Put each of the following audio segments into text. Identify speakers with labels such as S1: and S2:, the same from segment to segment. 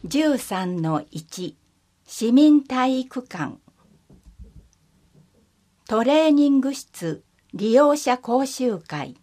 S1: 13-1 市民体育館トレーニング室利用者講習会。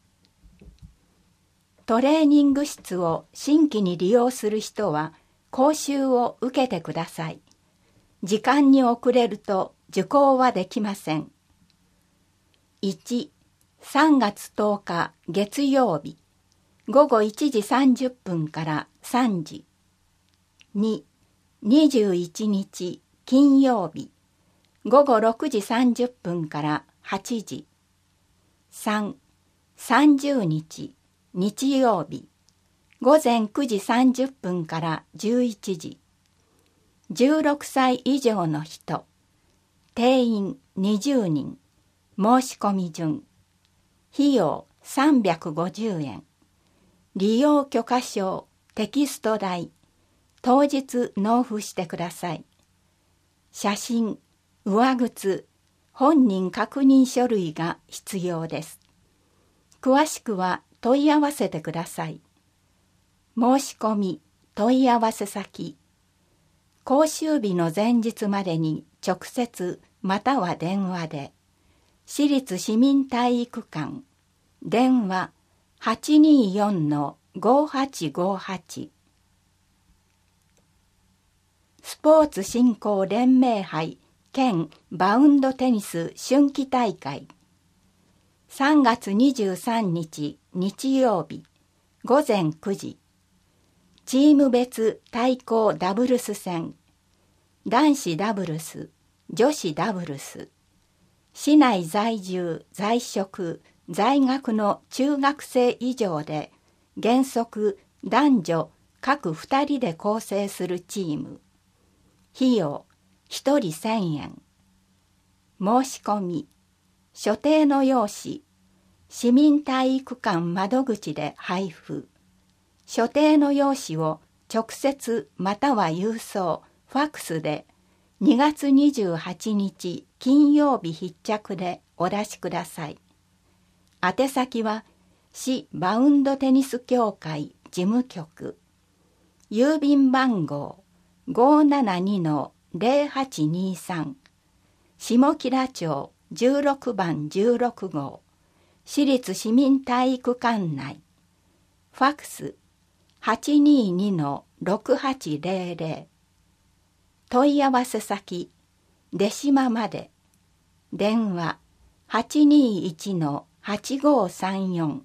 S1: トレーニング室を新規に利用する人は講習を受けてください。時間に遅れると受講はできません。1、3月10日月曜日午後1時30分から3時。2、21日金曜日午後6時30分から8時。3、30日日曜日午前9時30分から11時。16歳以上の人、定員20人、申し込み順。費用350円。利用許可証、テキスト代、当日納付してください。写真、上靴、本人確認書類が必要です。詳しくは問い合わせてください。申し込み、問い合わせ先。講習日の前日までに直接または電話で、市立市民体育館、電話 824-5858。スポーツ振興連盟杯兼バウンドテニス春季大会。3月23日日曜日午前9時。チーム別対抗ダブルス戦。男子ダブルス、女子ダブルス。市内在住、在職、在学の中学生以上で原則男女各2人で構成するチーム。費用1人1000円。申し込み、所定の用紙、市民体育館窓口で配布。所定の用紙を直接または郵送、ファックスで2月28日金曜日必着でお出しください。宛先は市バウンドテニス協会事務局。郵便番号 572-0823 下吉良町16番16号市立市民体育館内。ファックス 822-6800。問い合わせ先出島まで。電話 821-8534。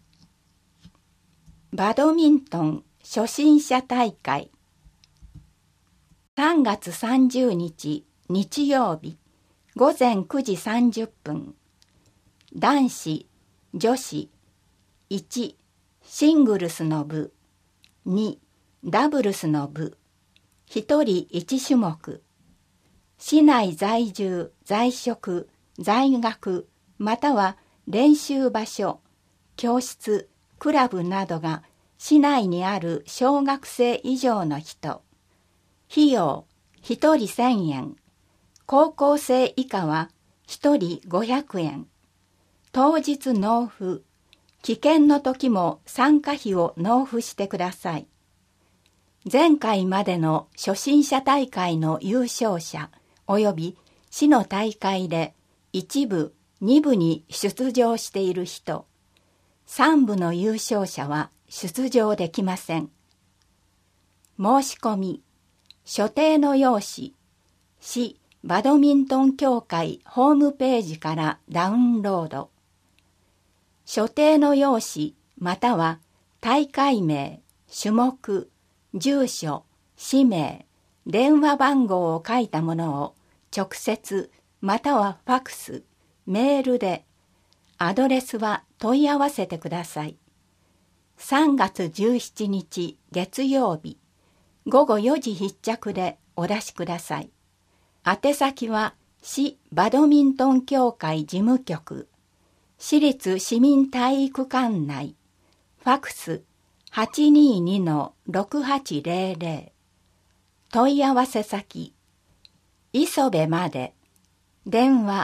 S1: バドミントン初心者大会。3月30日日曜日午前9時30分。男子、女子。1、シングルスの部。2、ダブルスの部。1人1種目。市内在住、在職、在学、または練習場所、教室、クラブなどが市内にある小学生以上の人。費用1人1000円。高校生以下は1人500円。当日納付。棄権の時も参加費を納付してください。前回までの初心者大会の優勝者及び市の大会で1部、2部に出場している人、3部の優勝者は出場できません。申し込み、所定の用紙、市バドミントン協会ホームページからダウンロード。所定の用紙または大会名、種目、住所、氏名、電話番号を書いたものを直接またはファックス、メールで、アドレスは問い合わせてください。3月17日月曜日午後4時必着でお出しください。宛先は市バドミントン協会事務局、市立市民体育館内、ファックス 822-6800。問い合わせ先、磯部まで。電話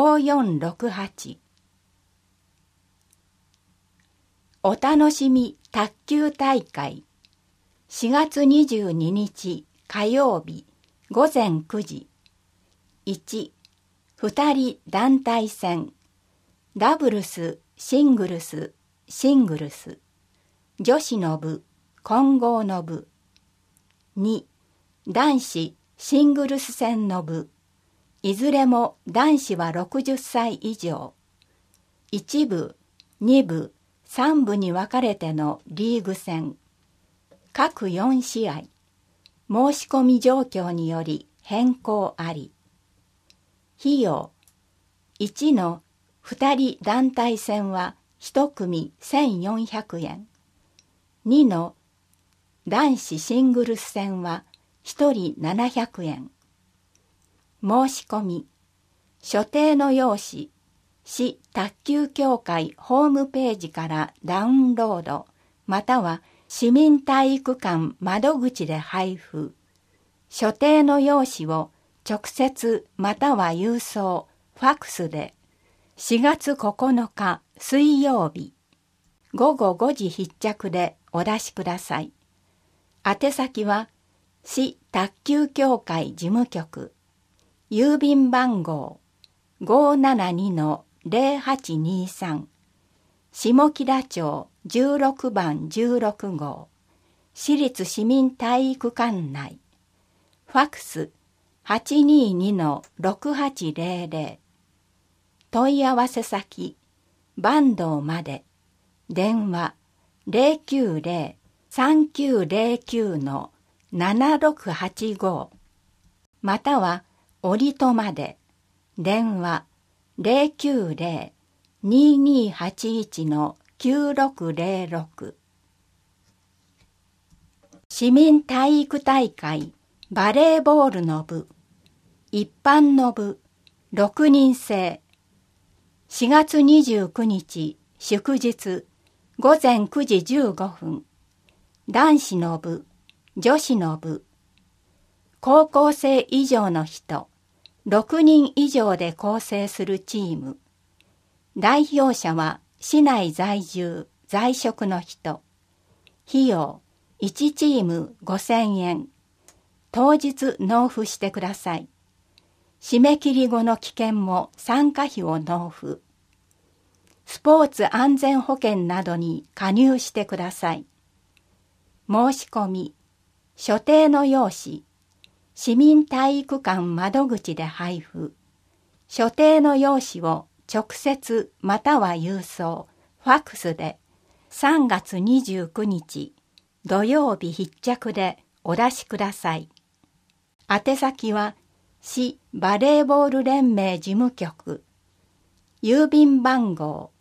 S1: 090-8366-5468。お楽しみ卓球大会4月22日火曜日午前9時。1、2人団体戦ダブルス、シングルス、シングルス、女子の部、混合の部。2、男子シングルス戦の部、いずれも男子は60歳以上。1部、2部、3部に分かれてのリーグ戦。各4試合。申し込み状況により変更あり。費用。1の2人団体戦は1組1400円。2の男子シングルス戦は1人700円。申し込み。所定の用紙、市卓球協会ホームページからダウンロード、または市民体育館窓口で配布。所定の用紙を直接または郵送、ファクスで4月9日水曜日午後5時必着でお出しください。宛先は市卓球協会事務局、郵便番号 572-0823 下木田町16番16号市立市民体育館内。ファクス 822-6800 問い合わせ先坂東まで。電話 090-3909-7685 または折戸まで。電話 090-2281-9606 市民体育大会バレーボールの部、一般の部、6人制。4月29日、祝日、午前9時15分。男子の部、女子の部。高校生以上の人、6人以上で構成するチーム。代表者は市内在住、在職の人。費用、1チーム5000円。当日納付してください。締め切り後の危険も参加費を納付。スポーツ安全保険などに加入してください。申し込み、所定の用紙、市民体育館窓口で配布。所定の用紙を直接または郵送、ファックスで3月29日土曜日必着でお出しください。宛先は市バレーボール連盟事務局、郵便番号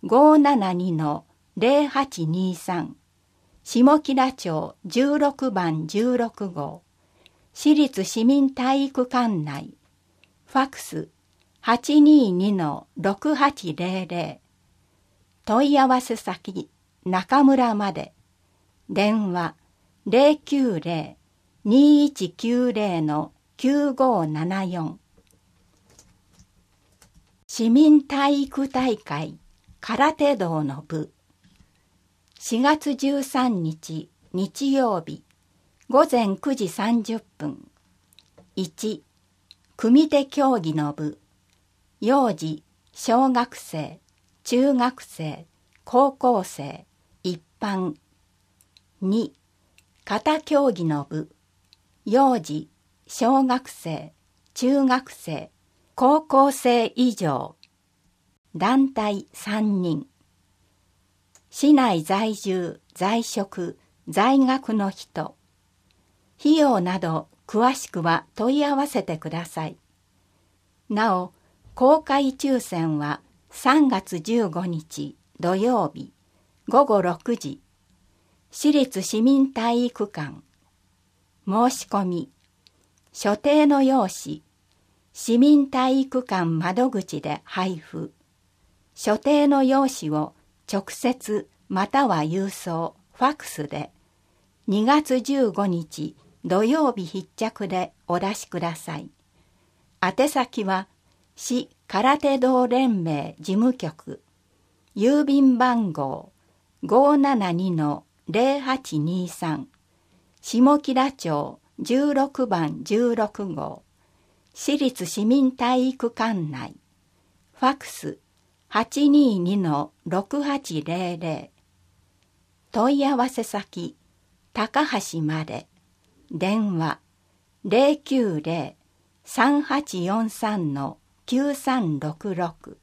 S1: 572-0823 下木田町16番16号市立市民体育館内。ファクス 822-6800 問い合わせ先中村まで。電話 090-2190-9574 市民体育大会空手道の部。4月13日日曜日午前9時30分。1、組手競技の部。幼児、小学生、中学生、高校生、一般。2、形競技の部。幼児、小学生、中学生、高校生以上。団体3人。市内在住、在職、在学の人。費用など詳しくは問い合わせてください。なお、公開抽選は3月15日土曜日午後6時。市立市民体育館。申し込み。所定の用紙。市民体育館窓口で配布。所定の用紙を直接または郵送、ファックスで2月15日土曜日必着でお出しください。宛先は市空手道連盟事務局、郵便番号 572-0823 下吉良町16番16号私立市民体育館内ファックス 822-6800 問い合わせ先高橋まで電話 090-3843-9366